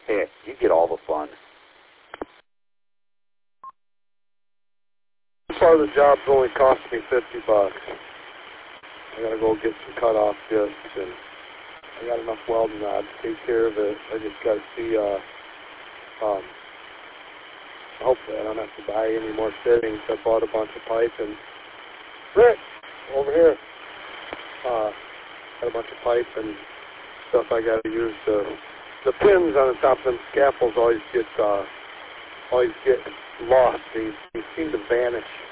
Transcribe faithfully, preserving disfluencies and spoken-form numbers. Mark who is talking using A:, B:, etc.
A: Hey, you get all the fun.
B: This part of the job's only cost me fifty bucks. I gotta go get some cut-off discs, and I got enough welding rods to take care of it. I just gotta see, uh, um, hopefully I don't have to buy any more fittings. I bought a bunch of pipe, and Rick, over here, uh, got a bunch of pipe and stuff I gotta use. To, the pins on the top of them scaffolds always get, uh, always get lost. They, they seem to vanish